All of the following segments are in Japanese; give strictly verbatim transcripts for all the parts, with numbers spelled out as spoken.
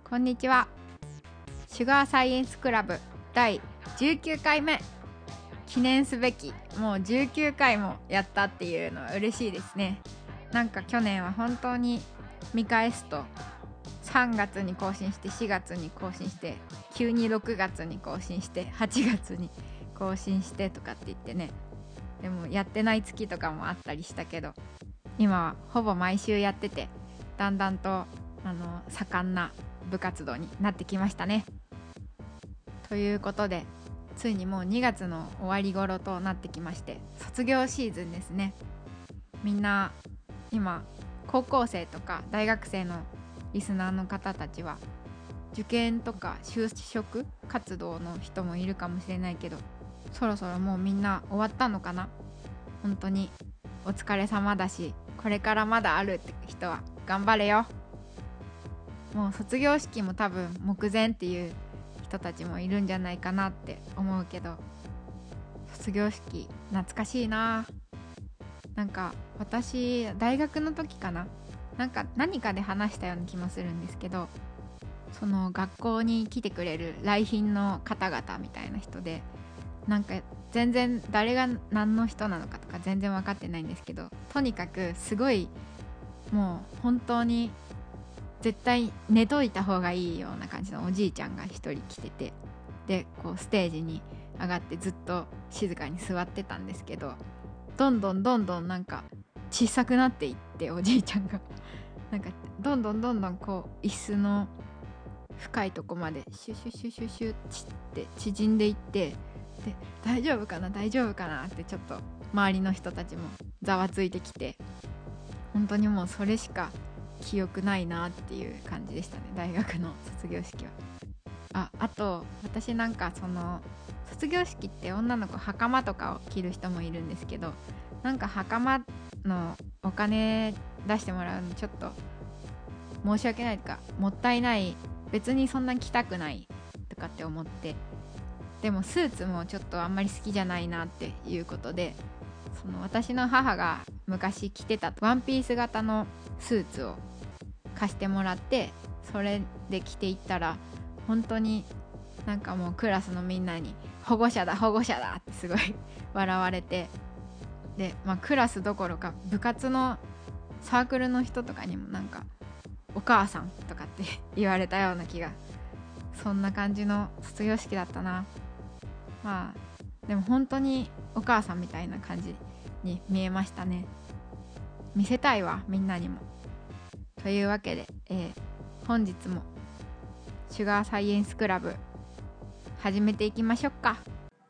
こんにちは。シュガーサイエンスクラブだいじゅうきゅうかいめ、記念すべきもうじゅうきゅうかいもやったっていうのは嬉しいですね。なんか去年は本当に見返すとさんがつに更新してしがつに更新して急にろくがつに更新してはちがつに更新してとかって言ってね、でもやってない月とかもあったりしたけど、今はほぼ毎週やってて、だんだんとあの盛んな部活動になってきましたね。ということで、ついにもうにがつの終わり頃となってきまして、卒業シーズンですね。みんな今高校生とか大学生のリスナーの方たちは受験とか就職活動の人もいるかもしれないけど、そろそろもうみんな終わったのかな。本当にお疲れ様だし、これからまだあるって人は頑張れよ。もう卒業式も多分目前っていう人たちもいるんじゃないかなって思うけど、卒業式懐かしいな。なんか私大学の時かな、なんか何かで話したような気もするんですけど、その学校に来てくれる来賓の方々みたいな人で、なんか全然誰が何の人なのかとか全然分かってないんですけど、とにかくすごいもう本当に絶対寝といた方がいいような感じのおじいちゃんが一人来てて、でこうステージに上がってずっと静かに座ってたんですけど、どんどんどんどんなんか小さくなっていって、おじいちゃんがなんかどんどんどんどんこう椅子の深いとこまでシュシュシュシュシュって縮んでいって、で大丈夫かな大丈夫かなってちょっと周りの人たちもざわついてきて、本当にもうそれしか記憶ないなっていう感じでしたね、大学の卒業式は。ああと私なんかその卒業式って女の子袴とかを着る人もいるんですけど、なんか袴のお金出してもらうのちょっと申し訳ないとかもったいない、別にそんな着たくないとかって思って、でもスーツもちょっとあんまり好きじゃないなっていうことで、その私の母が昔着てたワンピース型のスーツを貸してもらって、それで着ていったら本当になんかもうクラスのみんなに保護者だ保護者だってすごい笑われて、で、まあ、クラスどころか部活のサークルの人とかにもなんかお母さんとかって言われたような気が、そんな感じの卒業式だったな。まあでも本当にお母さんみたいな感じに見えましたね。見せたいわみんなにも。というわけで、えー、本日もシュガーサイエンスクラブ始めていきましょうか。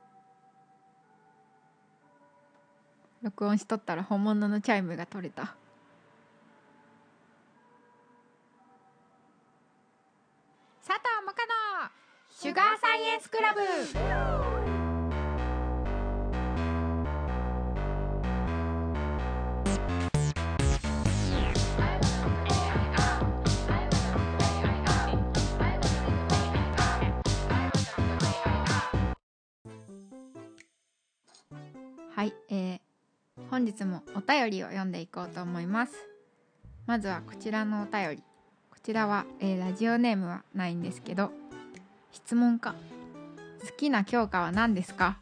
録音しとったら本物のチャイムが取れた。佐藤もかのシュガーサイエンスクラブ。はい、えー、本日もお便りを読んでいこうと思います。まずはこちらのお便り。こちらは、えー、ラジオネームはないんですけど、質問か。好きな教科は何ですか？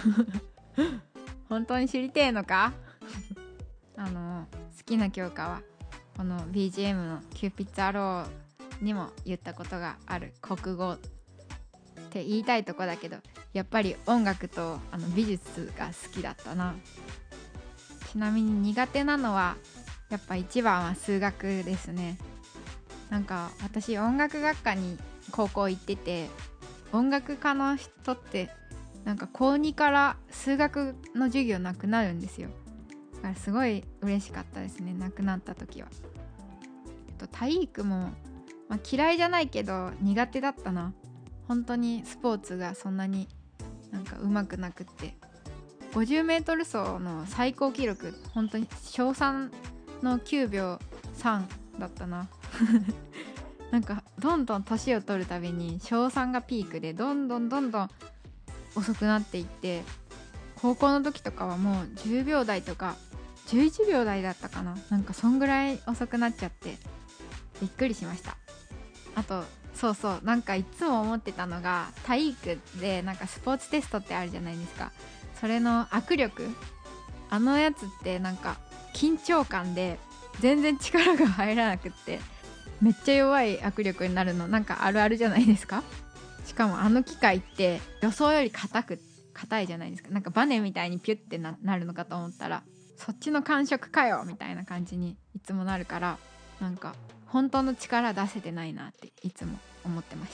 本当に知りてえのか？あの好きな教科はこの ビージーエム のキューピッツアローにも言ったことがある国語って言いたいとこだけど、やっぱり音楽とあの美術が好きだったな。ちなみに苦手なのはやっぱ一番は数学ですね。なんか私音楽学科に高校行ってて、音楽科の人ってなんか高にから数学の授業なくなるんですよ。だからすごい嬉しかったですね、なくなった時は。と体育も、まあ、嫌いじゃないけど苦手だったな。本当にスポーツがそんなになんか上手くなくって、ごじゅうメートル走の最高記録本当に小さんのきゅうびょうさんだったな。なんかどんどん年を取るたびに小さんがピークでどんどんどんどん遅くなっていって、高校の時とかはもうじゅうびょうだいとかじゅういちびょうだいだったかな、なんかそんぐらい遅くなっちゃってびっくりしました。あとそうそう、なんかいつも思ってたのが、体育でなんかスポーツテストってあるじゃないですか。それの握力、あのやつってなんか緊張感で全然力が入らなくって、めっちゃ弱い握力になるのなんかあるあるじゃないですか。しかもあの機械って予想より硬く硬いじゃないですか。なんかバネみたいにピュッて な, なるのかと思ったら、そっちの感触かよみたいな感じにいつもなるから、なんか本当の力出せてないなっていつも思ってました。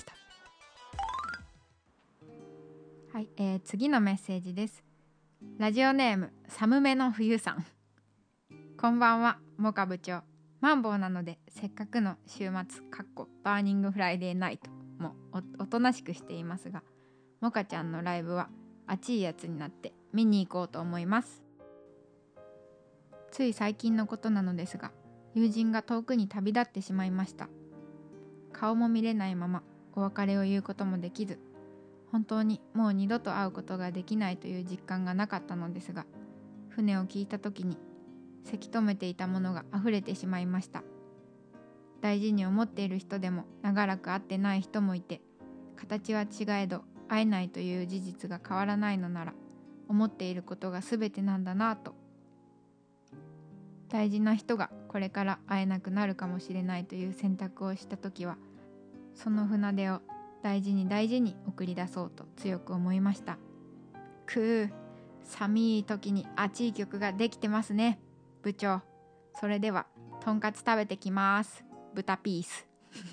はい、えー、次のメッセージです。ラジオネーム寒めの冬さん。こんばんは、モカ部長。マンボウなのでせっかくの週末かっこバーニングフライデーナイトも お, おとなしくしていますが、モカちゃんのライブは熱いやつになって見に行こうと思います。つい最近のことなのですが、友人が遠くに旅立ってしまいました。顔も見れないままお別れを言うこともできず、本当にもう二度と会うことができないという実感がなかったのですが、船を聞いた時にせき止めていたものが溢れてしまいました。大事に思っている人でも長らく会ってない人もいて、形は違えど会えないという事実が変わらないのなら、思っていることが全てなんだなぁと。大事な人がこれから会えなくなるかもしれないという選択をしたときは、その船出を大事に大事に送り出そうと強く思いました。くー、寒い時に熱い曲ができてますね、部長。それではとんかつ食べてきます。豚ピース。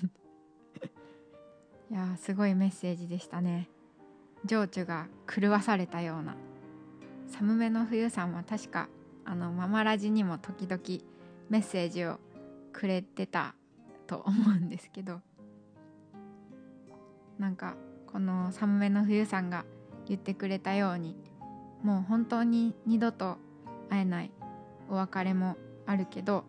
いやー、すごいメッセージでしたね。情緒が狂わされたような。寒めの冬さんは確かあのママラジにも時々メッセージをくれてたと思うんですけど、なんかこの寒めの冬さんが言ってくれたように、もう本当に二度と会えないお別れもあるけど、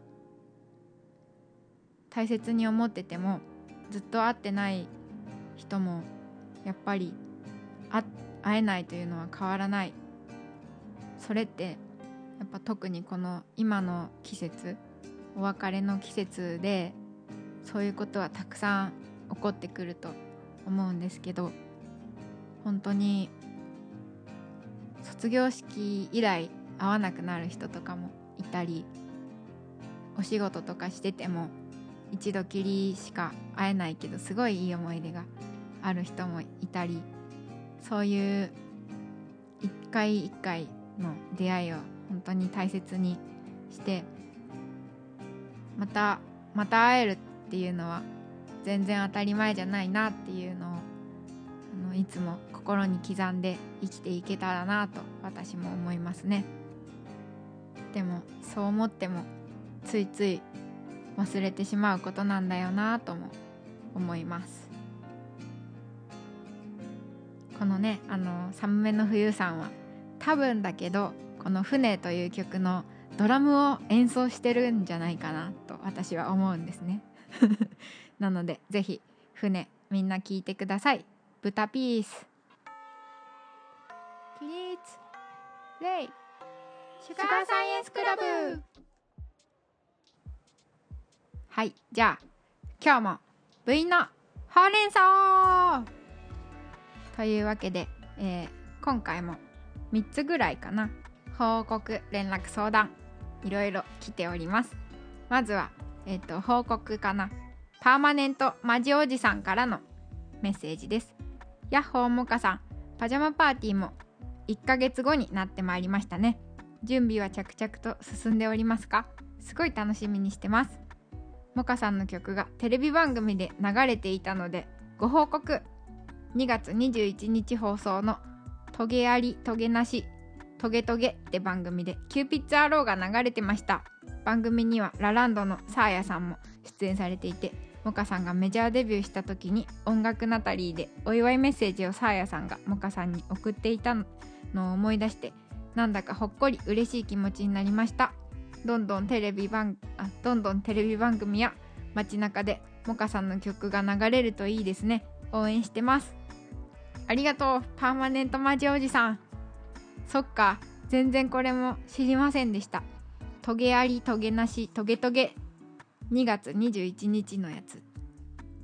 大切に思っててもずっと会ってない人もやっぱり会えないというのは変わらない。それってやっぱ特にこの今の季節、お別れの季節でそういうことはたくさん起こってくると思うんですけど、本当に卒業式以来会わなくなる人とかもいたり、お仕事とかしてても一度きりしか会えないけどすごいいい思い出がある人もいたり、そういう一回一回の出会いを本当に大切にして、またまた会えるっていうのは全然当たり前じゃないなっていうのを、あのいつも心に刻んで生きていけたらなと私も思いますね。でもそう思ってもついつい忘れてしまうことなんだよなとも思います。このね、あの寒めの冬さんは多分だけどこの船という曲のドラムを演奏してるんじゃないかなと私は思うんですね。なのでぜひ船みんな聴いてください。豚ピース。起立レイシュガーサイエンスクラブ。はい、じゃあ今日も部員のほうれん草というわけで、えー、今回もみっつぐらいかな、報告連絡相談いろいろ来ております。まずは、えーと、報告かな。パーマネントマジおじさんからのメッセージです。やっほーもかさん、パジャマパーティーもいっかげつごになってまいりましたね。準備は着々と進んでおりますか？すごい楽しみにしてます。もかさんの曲がテレビ番組で流れていたのでご報告。にがつにじゅういちにち放送のトゲありトゲなしトゲトゲって番組でキューピッツアローが流れてました。番組にはラランドのサーヤさんも出演されていて、モカさんがメジャーデビューした時に音楽ナタリーでお祝いメッセージをサーヤさんがモカさんに送っていたのを思い出して、なんだかほっこり嬉しい気持ちになりました。どんどんテレビ番あどんどんテレビ番組や街中でモカさんの曲が流れるといいですね。応援してます。ありがとうパーマネントマジおじさん。そっか、全然これも知りませんでした。トゲありトゲなしトゲトゲにがつにじゅういちにちのやつ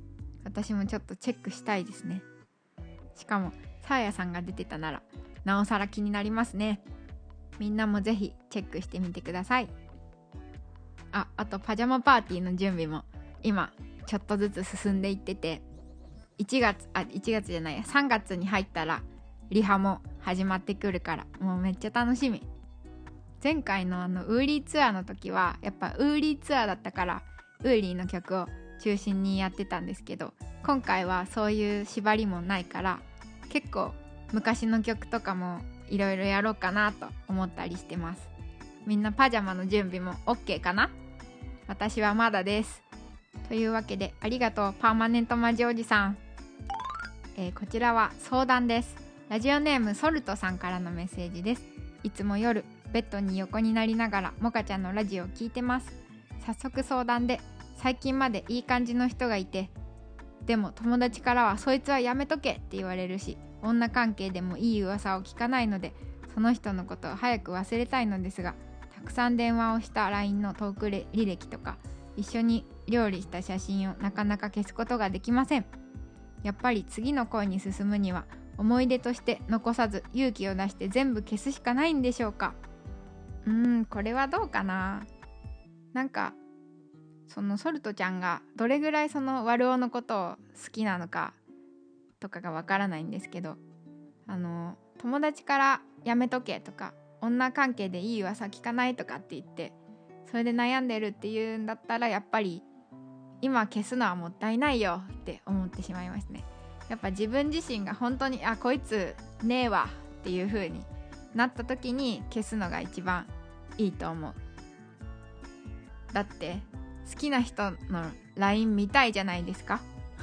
私もちょっとチェックしたいですね。しかもサーヤさんが出てたならなおさら気になりますね。みんなもぜひチェックしてみてください。あ、あとパジャマパーティーの準備も今ちょっとずつ進んでいってて、いちがつあいちがつじゃないやさんがつに入ったらリハも始まってくるから、もうめっちゃ楽しみ。前回のあのウーリーツアーの時はやっぱウーリーツアーだったからウーリーの曲を中心にやってたんですけど、今回はそういう縛りもないから結構昔の曲とかもいろいろやろうかなと思ったりしてます。みんなパジャマの準備も OK かな？私はまだです。というわけでありがとうパーマネントマジおじさん。えー、こちらは相談です。ラジオネームソルトさんからのメッセージです。いつも夜ベッドに横になりながらモカちゃんのラジオを聞いてます。早速相談で、最近までいい感じの人がいて、でも友達からはそいつはやめとけって言われるし、女関係でもいい噂を聞かないので、その人のことを早く忘れたいのですが、たくさん電話をした ライン のトーク履歴とか一緒に料理した写真をなかなか消すことができません。やっぱり次の恋に進むには思い出として残さず勇気を出して全部消すしかないんでしょうか。うーんこれはどうかな。なんかそのソルトちゃんがどれぐらいそのワルオのことを好きなのかとかがわからないんですけど、あの友達からやめとけとか女関係でいい噂聞かないとかって言ってそれで悩んでるっていうんだったら、やっぱり今消すのはもったいないよって思ってしまいますね。やっぱ自分自身が本当にあこいつねえわっていう風になった時に消すのが一番いいと思う。だって好きな人の ライン 見たいじゃないですか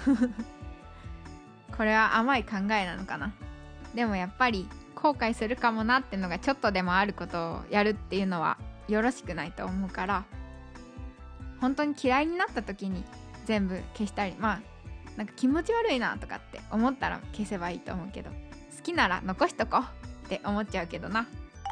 これは甘い考えなのかな。でもやっぱり後悔するかもなってのがちょっとでもあることをやるっていうのはよろしくないと思うから、本当に嫌いになった時に全部消したり、まあなんか気持ち悪いなとかって思ったら消せばいいと思うけど、好きなら残しとこうって思っちゃうけどな。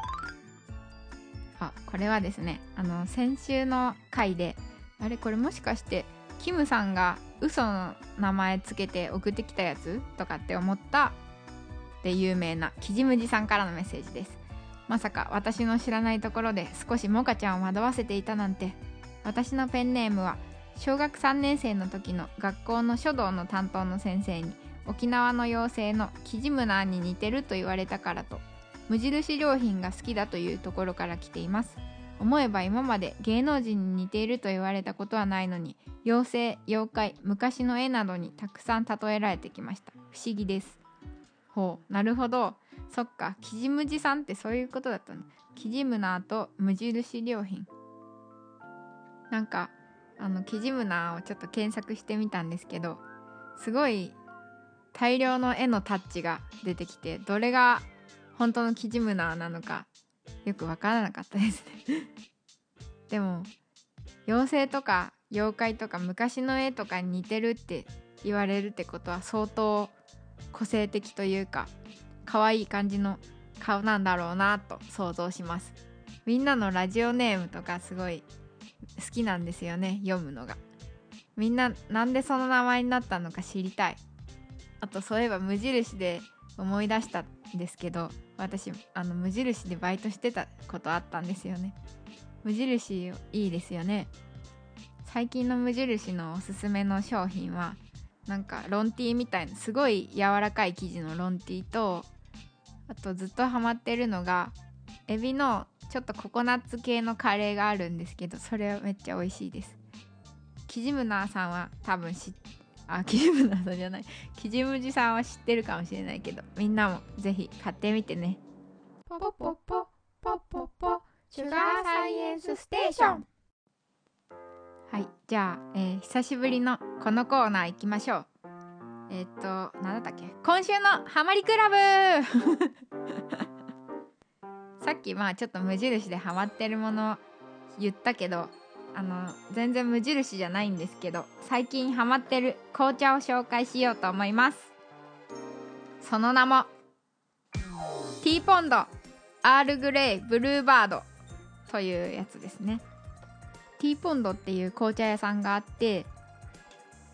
あ、これはですね、あの先週の回で、あれこれもしかしてキムさんが嘘の名前つけて送ってきたやつとかって思ったで有名なキジムジさんからのメッセージです。まさか私の知らないところで少しモカちゃんを惑わせていたなんて。私のペンネームは小学さんねん生の時の学校の書道の担当の先生に沖縄の妖精のキジムナーに似てると言われたからと、無印良品が好きだというところから来ています。思えば今まで芸能人に似ていると言われたことはないのに、妖精、妖怪、昔の絵などにたくさん例えられてきました。不思議です。ほう、なるほど。そっか、キジムジさんってそういうことだったの。キジムナーと無印良品。なんかあのキジムナーをちょっと検索してみたんですけど、すごい大量の絵のタッチが出てきて、どれが本当のキジムナーなのかよくわからなかったですねでも妖精とか妖怪とか昔の絵とかに似てるって言われるってことは相当個性的というか可愛い感じの顔なんだろうなと想像します。みんなのラジオネームとかすごい好きなんですよね、読むのが。みんななんでその名前になったのか知りたい。あとそういえば無印で思い出したんですけど、私あの無印でバイトしてたことあったんですよね。無印いいですよね。最近の無印のおすすめの商品はなんかロンティーみたいなすごい柔らかい生地のロンティーと、あとずっとハマってるのがエビのちょっとココナッツ系のカレーがあるんですけど、それはめっちゃ美味しいです。キジムナーさんは多分知っあキジムナーさんじゃないキジムジさんは知ってるかもしれないけど、みんなもぜひ買ってみてね。ポポポポポポポシュガーサイエンスステーション。はい、じゃあ、えー、久しぶりのこのコーナー行きましょう。えー、っと何だったっけ、今週のハマりクラブさっきまあちょっと無印でハマってるもの言ったけど、あの全然無印じゃないんですけど、最近ハマってる紅茶を紹介しようと思います。その名もティーポンドアールグレイブルーバードというやつですね。ティーポンドっていう紅茶屋さんがあって、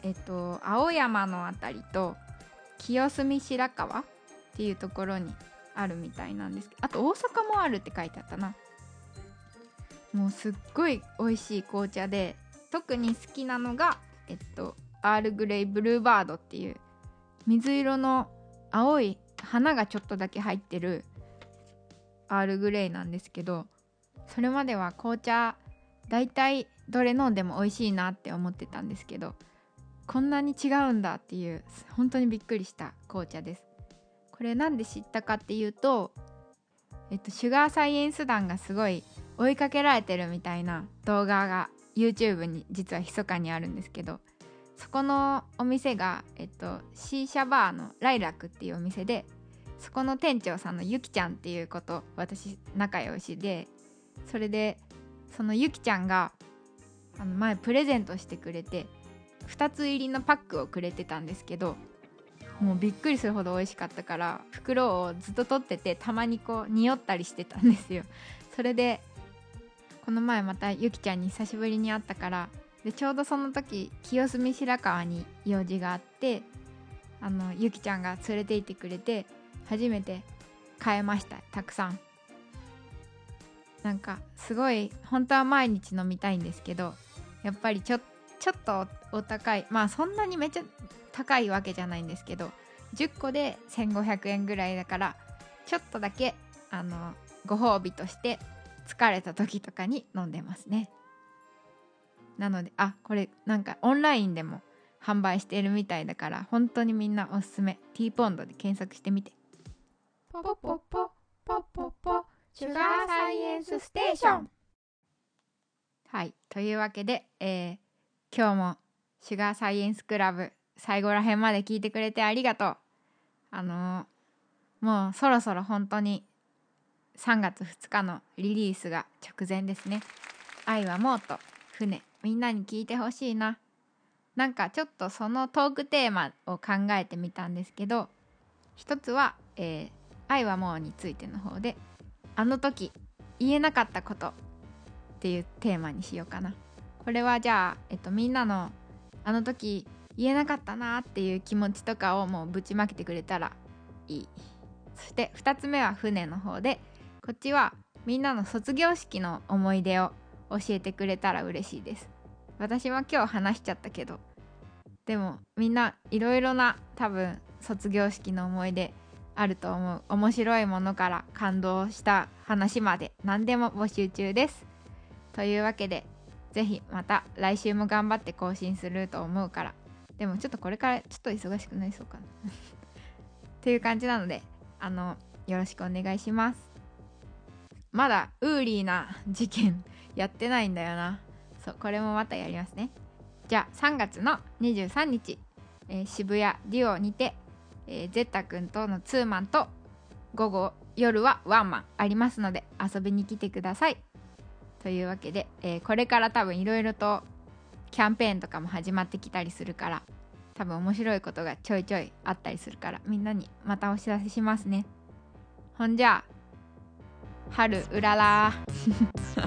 えっと青山のあたりと清澄白河っていうところにあるみたいなんですけど、あと大阪もあるって書いてあったな。もうすっごい美味しい紅茶で、特に好きなのがえっとアールグレイブルーバードっていう水色の青い花がちょっとだけ入ってるアールグレイなんですけど、それまでは紅茶だいたいどれ飲んでも美味しいなって思ってたんですけど、こんなに違うんだっていう本当にびっくりした紅茶です。これなんで知ったかっていうと、えっとシュガーサイエンス団がすごい追いかけられてるみたいな動画が YouTube に実は密かにあるんですけど、そこのお店が、えっと、シーシャバーのライラックっていうお店で、そこの店長さんのゆきちゃんっていう子と私仲良しで、それでそのゆきちゃんがあの前プレゼントしてくれてふたつ入りのパックをくれてたんですけど、もうびっくりするほど美味しかったから袋をずっと取ってて、たまにこう匂ったりしてたんですよ。それでこの前またゆきちゃんに久しぶりに会ったから、でちょうどその時清澄白河に用事があって、あのゆきちゃんが連れて行ってくれて初めて買えました。たくさん。なんかすごい本当は毎日飲みたいんですけど、やっぱりちょちょっとお高い、まあそんなにめっちゃ高いわけじゃないんですけど、じゅっこでせんごひゃくえんぐらいだから、ちょっとだけあのご褒美として疲れた時とかに飲んでますね。なので、あ、これなんかオンラインでも販売しているみたいだから、本当にみんなおすすめ。 T ポンドで検索してみて。ポポポポポポポシュガーサイエンスステーション。はい、というわけで、えー、今日もシュガーサイエンスクラブ最後らへんまで聞いてくれてありがとう。あのー、もうそろそろ本当にさんがつふつかのリリースが直前ですね。愛はもうと船、みんなに聞いてほしいな。なんかちょっとそのトークテーマを考えてみたんですけど、一つは、えー、愛はもうについての方で、あの時言えなかったことっていうテーマにしようかな。これはじゃあ、えっと、みんなのあの時言えなかったなっていう気持ちとかをもうぶちまけてくれたらいい。そしてふたつめは船の方で、こっちはみんなの卒業式の思い出を教えてくれたら嬉しいです。私は今日話しちゃったけど、でもみんないろいろな多分卒業式の思い出あると思う。面白いものから感動した話まで何でも募集中です。というわけで、ぜひまた来週も頑張って更新すると思うから、でもちょっとこれからちょっと忙しくなりそうかなっていう感じなので、あのよろしくお願いします。まだウーリーな事件やってないんだよな。そう、これもまたやりますね。じゃあさんがつのにじゅうさんにち、えー、渋谷デュオにて、えー、ゼッタくんとのツーマンと午後夜はワンマンありますので遊びに来てください。というわけで、えー、これから多分いろいろとキャンペーンとかも始まってきたりするから、多分面白いことがちょいちょいあったりするから、みんなにまたお知らせしますね。ほんじゃあ春うらら